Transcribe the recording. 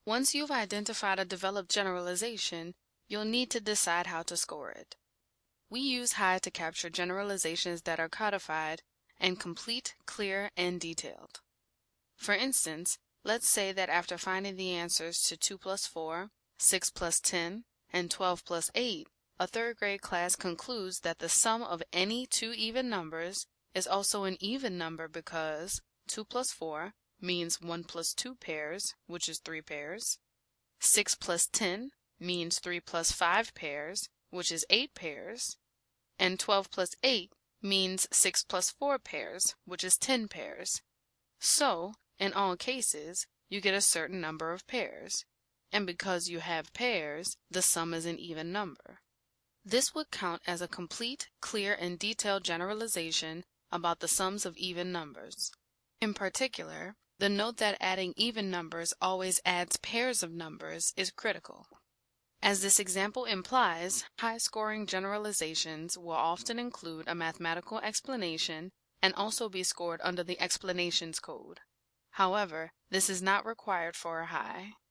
Once you've identified a developed generalization, you'll need to decide how to score it. We use high to capture generalizations that are codified and complete, clear, and detailed. For instance, let's say that after finding the answers to 2 plus 4, 6 plus 10, and 12 plus 8, a third grade class concludes that the sum of any two even numbers is also an even number because 2 plus 4 means 1 plus 2 pairs, which is 3 pairs. 6 plus 10 means 3 plus 5 pairs, which is 8 pairs. And 12 plus 8 means 6 plus 4 pairs, which is 10 pairs. So, in all cases, you get a certain number of pairs. And because you have pairs, the sum is an even number. This would count as a complete, clear, and detailed generalization about the sums of even numbers. In particular, the note that adding even numbers always adds pairs of numbers is critical. As this example implies, high-scoring generalizations will often include a mathematical explanation and also be scored under the explanations code. However, this is not required for a high.